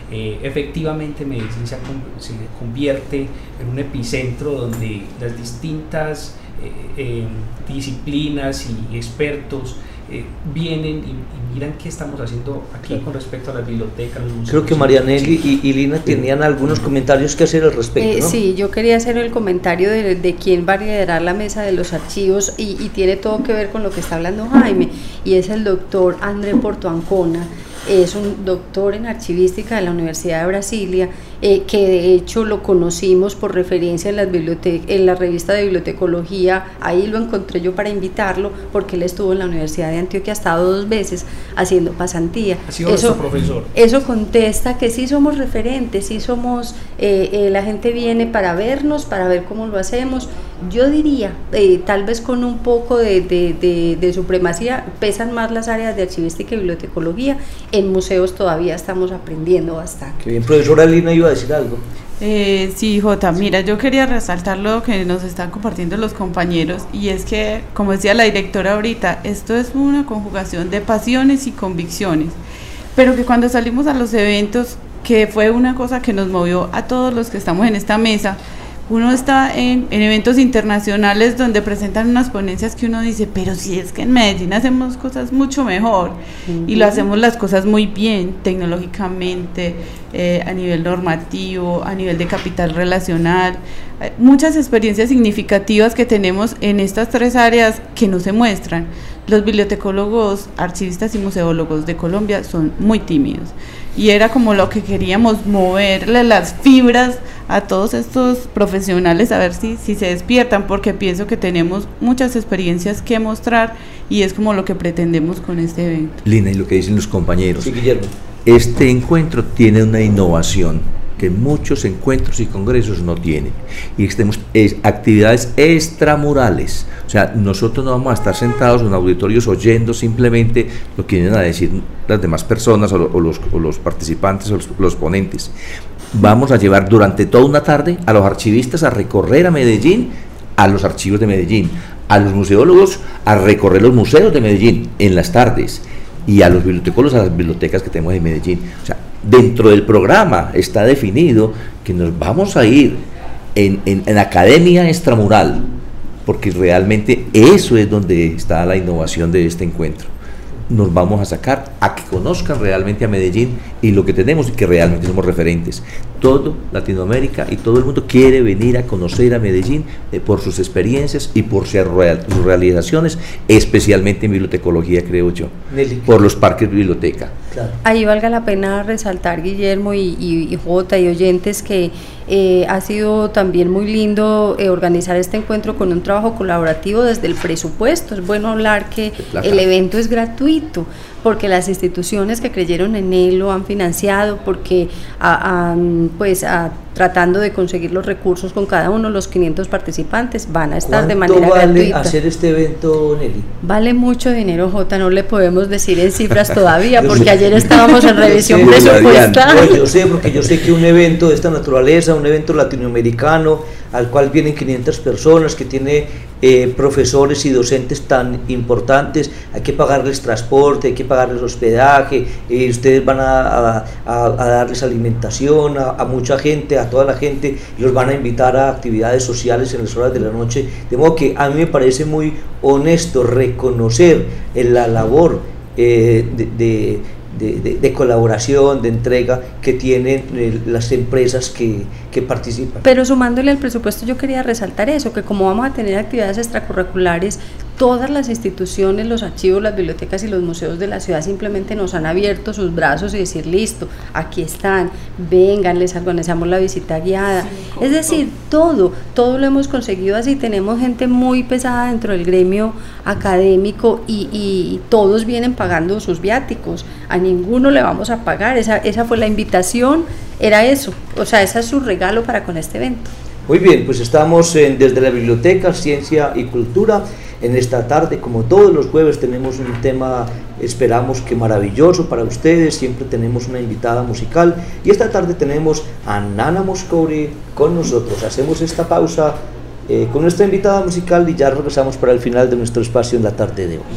Eh, efectivamente Medellín se, se convierte en un epicentro donde las distintas eh, eh, disciplinas y expertos eh, vienen y, y miran qué estamos haciendo aquí claro. con respecto a las bibliotecas, los museos. Creo que Marianelli y, y Lina tenían algunos comentarios que hacer al respecto, eh, ¿no? Sí, yo quería hacer el comentario de, de quién va a liderar la mesa de los archivos y, y tiene todo que ver con lo que está hablando Jaime, y es el doctor André Porto Ancona. Es un doctor en archivística de la Universidad de Brasilia, eh, que de hecho lo conocimos por referencia en, las en la revista de bibliotecología. Ahí lo encontré yo para invitarlo, porque él estuvo en la Universidad de Antioquia, ha estado dos veces haciendo pasantía. Ha sido nuestro profesor. Eso contesta que sí somos referentes, sí somos, eh, eh, la gente viene para vernos, para ver cómo lo hacemos. Yo diría, eh, tal vez con un poco de, de, de, de supremacía, pesan más las áreas de archivística y bibliotecología. En museos todavía estamos aprendiendo bastante. Qué bien, profesora Lina iba a decir algo. Eh, sí, Jota, mira, yo quería resaltar lo que nos están compartiendo los compañeros, y es que, como decía la directora ahorita, esto es una conjugación de pasiones y convicciones, pero que cuando salimos a los eventos, que fue una cosa que nos movió a todos los que estamos en esta mesa, uno está en, en eventos internacionales donde presentan unas ponencias que uno dice, pero si es que en Medellín hacemos cosas mucho mejor, uh-huh. y lo hacemos las cosas muy bien, tecnológicamente, eh, a nivel normativo, a nivel de capital relacional, eh, muchas experiencias significativas que tenemos en estas tres áreas que no se muestran. Los bibliotecólogos, archivistas y museólogos de Colombia son muy tímidos, y era como lo que queríamos, moverle las fibras a todos estos profesionales, a ver si, si se despiertan, porque pienso que tenemos muchas experiencias que mostrar, y es como lo que pretendemos con este evento. Lina, y lo que dicen los compañeros, sí, Guillermo. Este encuentro tiene una innovación que muchos encuentros y congresos no tienen, y tenemos es, actividades extramurales. O sea, nosotros no vamos a estar sentados en auditorios oyendo simplemente lo que vienen a decir las demás personas o, lo, o, los, o los participantes o los, los ponentes. Vamos a llevar durante toda una tarde a los archivistas a recorrer a Medellín, a los archivos de Medellín, a los museólogos a recorrer los museos de Medellín en las tardes, y a los bibliotecólogos a las bibliotecas que tenemos en Medellín. O sea, dentro del programa está definido que nos vamos a ir en, en, en academia extramural, porque realmente eso es donde está la innovación de este encuentro. Nos vamos a sacar a que conozcan realmente a Medellín y lo que tenemos, y que realmente somos referentes. Todo Latinoamérica y todo el mundo quiere venir a conocer a Medellín eh, por sus experiencias y por sus, real, sus realizaciones, especialmente en bibliotecología, creo yo, Nelly. Por los parques de biblioteca. Claro. Ahí valga la pena resaltar, Guillermo y, y, y Jota y oyentes, que eh, ha sido también muy lindo eh, organizar este encuentro con un trabajo colaborativo desde el presupuesto. Es bueno hablar que el evento es gratuito, porque las instituciones que creyeron en él lo han financiado, porque a, a, pues a, tratando de conseguir los recursos con cada uno de los quinientos participantes van a estar de manera vale gratuita. Hacer este evento, Nelly? Vale mucho dinero, Jota, no le podemos decir en cifras todavía, porque ayer estábamos en revisión yo sé, presupuestal. No, yo sé, porque yo sé que un evento de esta naturaleza, un evento latinoamericano, al cual vienen quinientas personas, que tiene eh, profesores y docentes tan importantes, hay que pagarles transporte, hay que pagarles hospedaje, eh, ustedes van a, a, a, a darles alimentación a, a mucha gente, a toda la gente, y los van a invitar a actividades sociales en las horas de la noche, de modo que a mí me parece muy honesto reconocer en la labor eh, de, de De, de, de colaboración, de entrega que tienen eh, las empresas que, que participan. Pero sumándole al presupuesto, yo quería resaltar eso, que como vamos a tener actividades extracurriculares, todas las instituciones, los archivos, las bibliotecas y los museos de la ciudad simplemente nos han abierto sus brazos y decir, listo, aquí están, vengan, les organizamos la visita guiada. Sí, es decir, todo, todo lo hemos conseguido así. Tenemos gente muy pesada dentro del gremio académico y, y todos vienen pagando sus viáticos, a ninguno le vamos a pagar, esa, esa fue la invitación, era eso, o sea, ese es su regalo para con este evento. Muy bien, pues estamos en, desde la Biblioteca Ciencia y Cultura. En esta tarde, como todos los jueves, tenemos un tema, esperamos que maravilloso para ustedes. Siempre tenemos una invitada musical, y esta tarde tenemos a Nana Mosconi con nosotros. Hacemos esta pausa eh, con nuestra invitada musical y ya regresamos para el final de nuestro espacio en la tarde de hoy.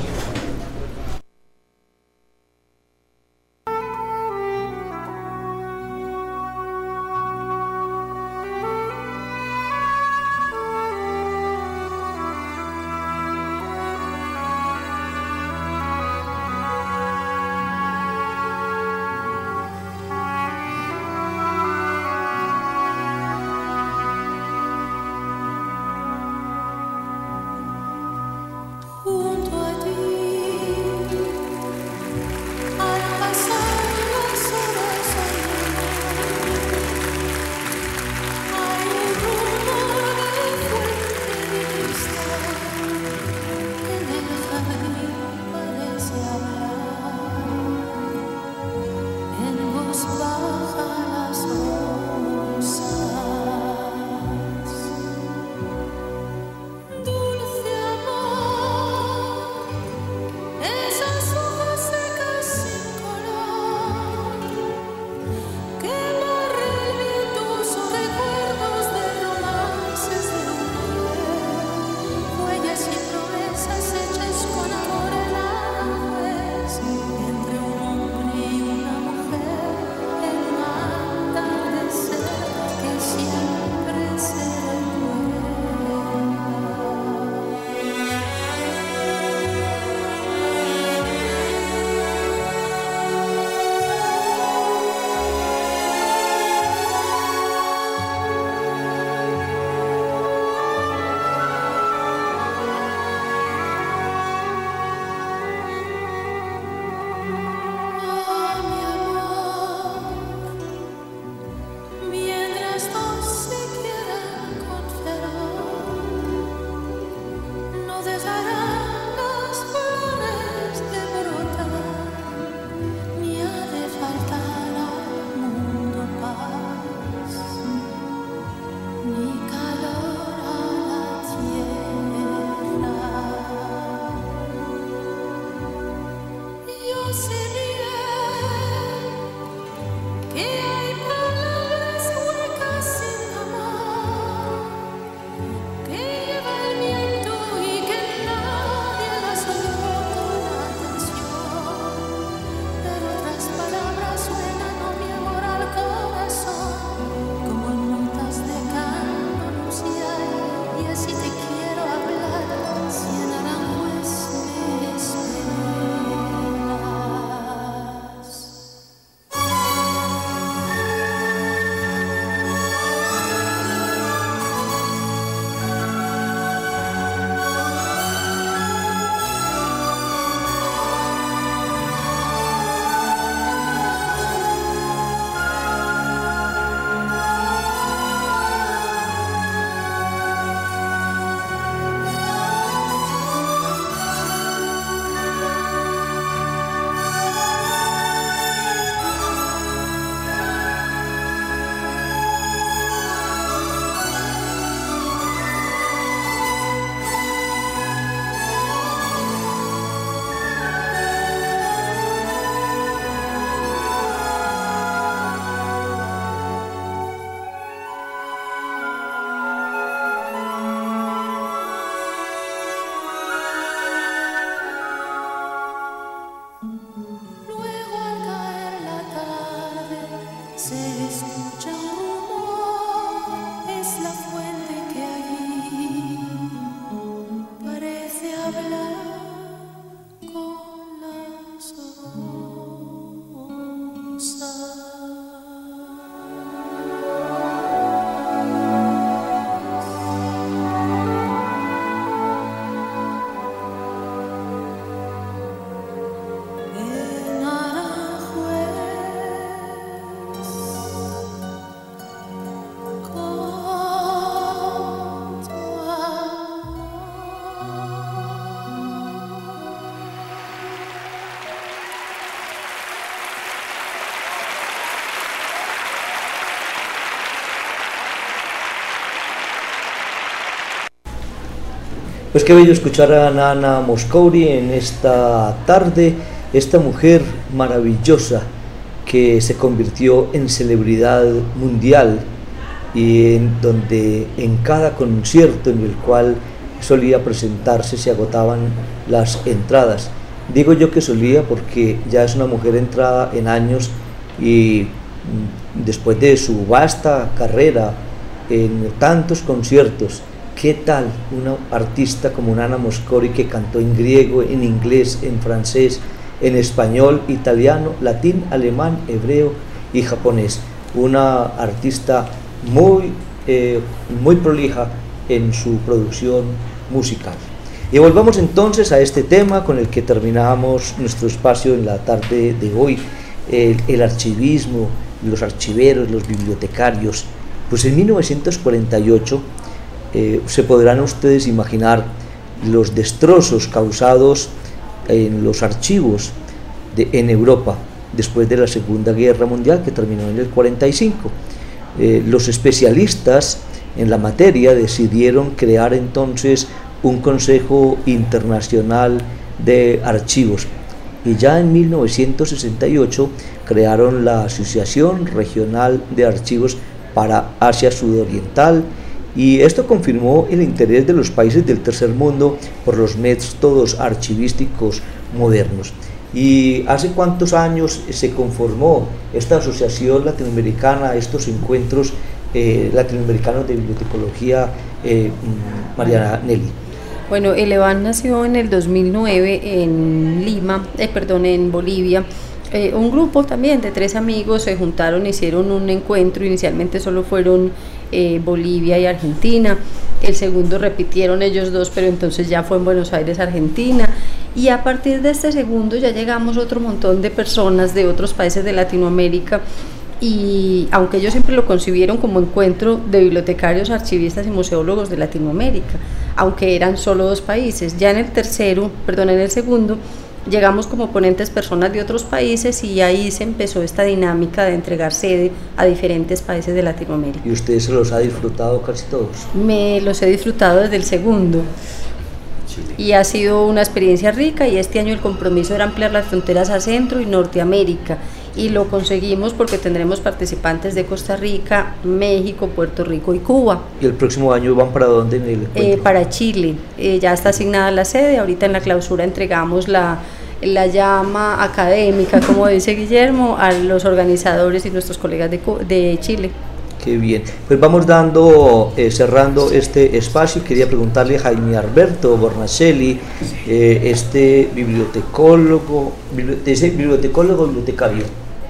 Pues qué bello escuchar a Nana Mouskouri en esta tarde, esta mujer maravillosa que se convirtió en celebridad mundial y en donde en cada concierto en el cual solía presentarse se agotaban las entradas. Digo yo que solía porque ya es una mujer entrada en años y después de su vasta carrera en tantos conciertos, ¿qué tal una artista como Nana Mouskouri que cantó en griego, en inglés, en francés, en español, italiano, latín, alemán, hebreo y japonés? Una artista muy, eh, muy prolija en su producción musical. Y volvamos entonces a este tema con el que terminamos nuestro espacio en la tarde de hoy, el, el archivismo, los archiveros, los bibliotecarios. Pues en mil novecientos cuarenta y ocho eh, se podrán ustedes imaginar los destrozos causados en los archivos de, en Europa después de la Segunda Guerra Mundial, que terminó en el cuarenta y cinco. Eh, los especialistas en la materia decidieron crear entonces un Consejo Internacional de Archivos y ya en mil novecientos sesenta y ocho crearon la Asociación Regional de Archivos para Asia Sudoriental, y esto confirmó el interés de los países del tercer mundo por los métodos archivísticos modernos. ¿Y hace cuántos años se conformó esta asociación latinoamericana, estos encuentros eh, latinoamericanos de bibliotecología, eh, Mariana Nelly? Bueno, el EBAN nació en el dos mil nueve en Lima, eh, perdón, en Bolivia. Eh, un grupo también de tres amigos se juntaron, hicieron un encuentro. Inicialmente solo fueron eh, Bolivia y Argentina. El segundo repitieron ellos dos, pero entonces ya fue en Buenos Aires, Argentina. Y a partir de este segundo ya llegamos otro montón de personas de otros países de Latinoamérica. Y aunque ellos siempre lo concibieron como encuentro de bibliotecarios, archivistas y museólogos de Latinoamérica, aunque eran solo dos países, ya en el tercero, perdón, en el segundo, llegamos como ponentes personas de otros países y ahí se empezó esta dinámica de entregar sede a diferentes países de Latinoamérica. ¿Y usted se los ha disfrutado casi todos? Me los he disfrutado desde el segundo. Chile. Y ha sido una experiencia rica, y este año el compromiso era ampliar las fronteras a Centro y Norteamérica, y lo conseguimos porque tendremos participantes de Costa Rica, México, Puerto Rico y Cuba. ¿Y el próximo año van para dónde en el encuentro? Eh, para Chile, eh, ya está asignada la sede. Ahorita en la clausura entregamos la, la llama académica, como dice Guillermo, a los organizadores y nuestros colegas de, de Chile. Qué bien, pues vamos dando, eh, cerrando este espacio. Quería preguntarle a Jaime Alberto Bornacelli, eh, este bibliotecólogo, ese bibliotecólogo bibliotecario.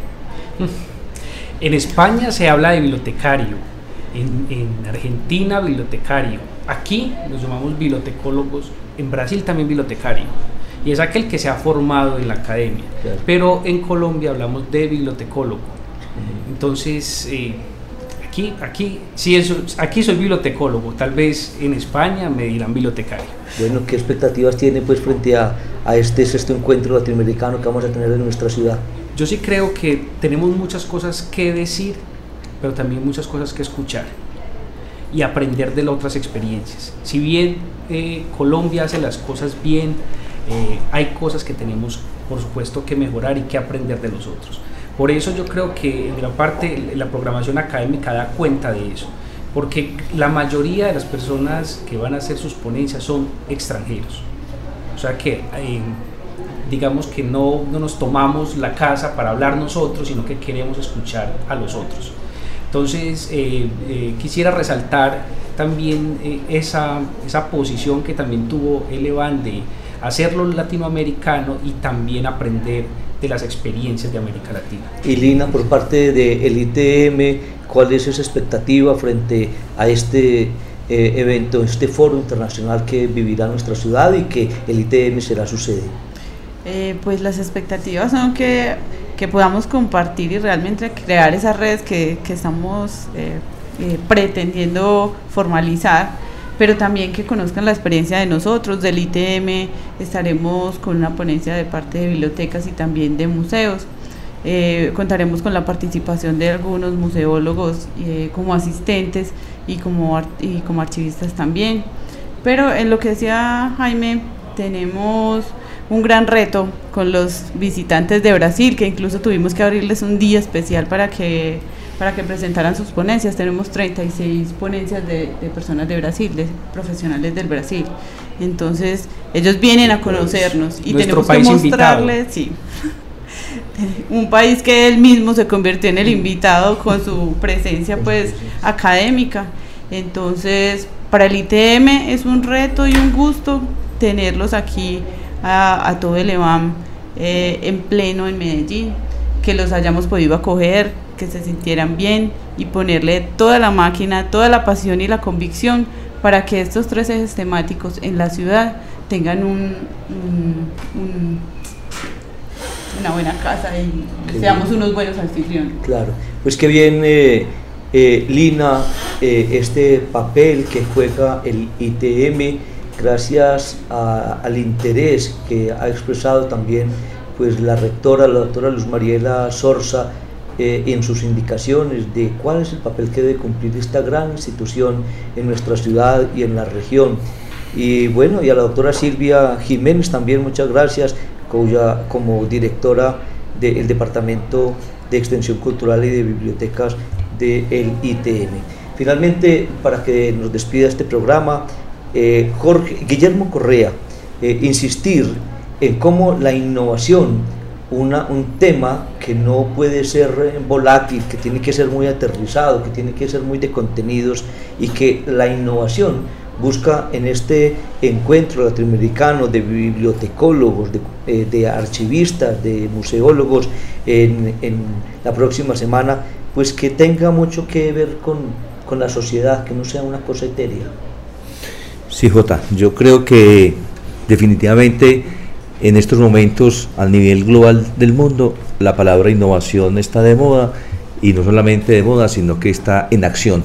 En España se habla de bibliotecario, en, en Argentina bibliotecario, aquí nos llamamos bibliotecólogos, en Brasil también bibliotecario, y es aquel que se ha formado en la academia, claro. Pero en Colombia hablamos de bibliotecólogo. Uh-huh. Entonces, eh, aquí, aquí, sí, eso, aquí soy bibliotecólogo, tal vez en España me dirán bibliotecario. Bueno, ¿qué expectativas tiene pues frente a, a este sexto encuentro latinoamericano que vamos a tener en nuestra ciudad? Yo sí creo que tenemos muchas cosas que decir, pero también muchas cosas que escuchar y aprender de las otras experiencias. Si bien eh, Colombia hace las cosas bien, eh, hay cosas que tenemos, por supuesto, que mejorar y que aprender de los otros. Por eso yo creo que en gran parte la programación académica da cuenta de eso, porque la mayoría de las personas que van a hacer sus ponencias son extranjeros. O sea que eh, digamos que no, no nos tomamos la casa para hablar nosotros, sino que queremos escuchar a los otros. Entonces eh, eh, quisiera resaltar también eh, esa, esa posición que también tuvo el EBAN de hacerlo latinoamericano y también aprender de las experiencias de América Latina. Y Lina, por parte del I T M, ¿cuál es esa expectativa frente a este eh, evento, este foro internacional que vivirá nuestra ciudad y que el I T M será su sede? Eh, pues las expectativas son que, que podamos compartir y realmente crear esas redes que, que estamos eh, eh, pretendiendo formalizar, pero también que conozcan la experiencia de nosotros, del I T M. Estaremos con una ponencia de parte de bibliotecas y también de museos. Eh, contaremos con la participación de algunos museólogos eh, como asistentes y como, y como archivistas también. Pero en lo que decía Jaime, tenemos un gran reto con los visitantes de Brasil, que incluso tuvimos que abrirles un día especial para que, para que presentaran sus ponencias. Tenemos treinta y seis ponencias de, de personas de Brasil, de profesionales del Brasil. Entonces, ellos vienen a conocernos y Nuestro tenemos país que mostrarles, sí, un país que él mismo se convirtió en el invitado con su presencia pues académica. Entonces, para el I T M es un reto y un gusto tenerlos aquí a, a todo el EBAM eh, en pleno en Medellín, que los hayamos podido acoger, que se sintieran bien y ponerle toda la máquina, toda la pasión y la convicción para que estos tres ejes temáticos en la ciudad tengan un, un, un, una buena casa y qué seamos bien. Unos buenos anfitriones. Claro, pues qué bien, eh, eh, Lina, eh, este papel que juega el I T M, gracias a, al interés que ha expresado también pues la rectora, la doctora Luz Mariela Sorza, eh, en sus indicaciones de cuál es el papel que debe cumplir esta gran institución en nuestra ciudad y en la región. Y bueno, y a la doctora Silvia Jiménez también muchas gracias, cuya, como directora del Departamento de Extensión Cultural y de Bibliotecas del I T M. Finalmente, para que nos despida este programa, eh, Jorge, Guillermo Correa, eh, insistir en cómo la innovación, Una, un tema que no puede ser volátil, que tiene que ser muy aterrizado, que tiene que ser muy de contenidos, y que la innovación busca en este encuentro latinoamericano de bibliotecólogos, de, eh, de archivistas, de museólogos en, en la próxima semana, pues que tenga mucho que ver con, con la sociedad, que no sea una cosa etérea. Sí, Jota, yo creo que definitivamente en estos momentos, a nivel global del mundo, la palabra innovación está de moda, y no solamente de moda, sino que está en acción.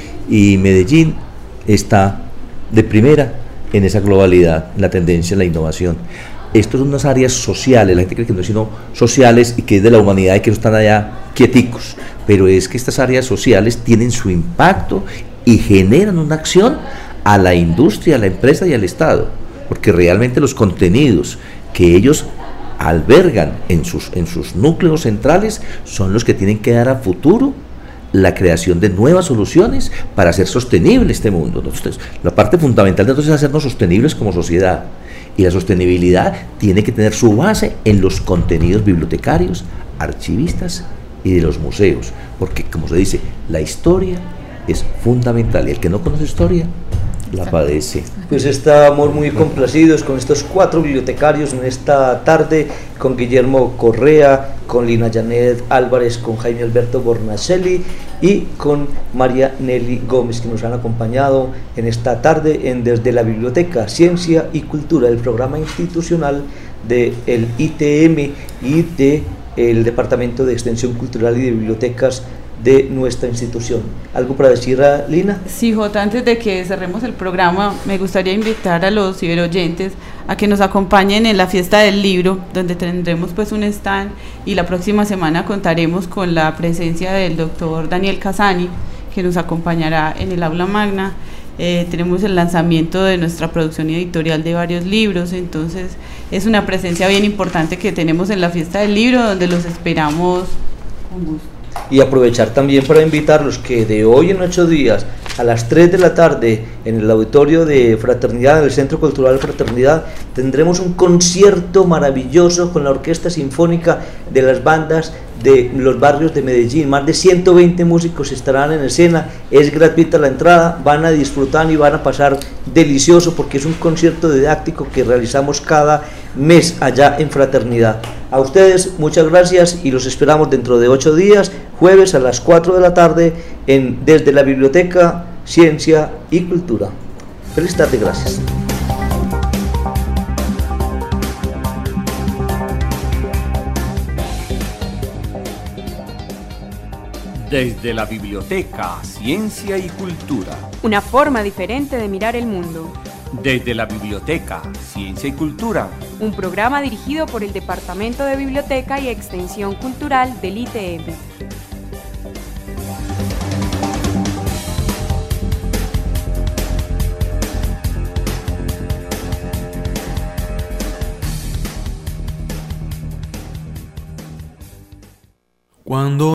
Y Medellín está de primera en esa globalidad, en la tendencia a la innovación. Esto son unas áreas sociales, la gente cree que no es sino sociales y que es de la humanidad y que no están allá quieticos, pero es que estas áreas sociales tienen su impacto y generan una acción a la industria, a la empresa y al Estado, porque realmente los contenidos que ellos albergan en sus, en sus núcleos centrales son los que tienen que dar a futuro la creación de nuevas soluciones para hacer sostenible este mundo. Entonces, la parte fundamental de entonces es hacernos sostenibles como sociedad, y la sostenibilidad tiene que tener su base en los contenidos bibliotecarios, archivistas y de los museos, porque como se dice, la historia es fundamental y el que no conoce historia la padece. Pues estamos muy complacidos con estos cuatro bibliotecarios en esta tarde, con Guillermo Correa, con Lina Janet Álvarez, con Jaime Alberto Bornacelli y con María Nelly Gómez, que nos han acompañado en esta tarde en Desde la Biblioteca, Ciencia y Cultura, el programa institucional del I T M y del Departamento de Extensión Cultural y de Bibliotecas de nuestra institución. ¿Algo para decir, a Lina? Sí, Jota, antes de que cerremos el programa, me gustaría invitar a los ciberoyentes a que nos acompañen en la fiesta del libro, donde tendremos pues un stand, y la próxima semana contaremos con la presencia del doctor Daniel Casani, que nos acompañará en el aula magna. Eh, tenemos el lanzamiento de nuestra producción editorial de varios libros, entonces es una presencia bien importante que tenemos en la fiesta del libro, donde los esperamos con gusto. Y aprovechar también para invitarlos que de hoy en ocho días a las tres de la tarde en el auditorio de Fraternidad, en el Centro Cultural Fraternidad, tendremos un concierto maravilloso con la Orquesta Sinfónica de las bandas de los barrios de Medellín. Más de ciento veinte músicos estarán en escena, es gratuita la entrada, van a disfrutar y van a pasar delicioso, porque es un concierto didáctico que realizamos cada mes allá en Fraternidad. A ustedes muchas gracias y los esperamos dentro de ocho días, jueves a las cuatro de la tarde, en Desde la Biblioteca, Ciencia y Cultura. Feliz tarde, gracias. Desde la Biblioteca, Ciencia y Cultura. Una forma diferente de mirar el mundo. Desde la Biblioteca, Ciencia y Cultura. Un programa dirigido por el Departamento de Biblioteca y Extensión Cultural del I T M. Cuando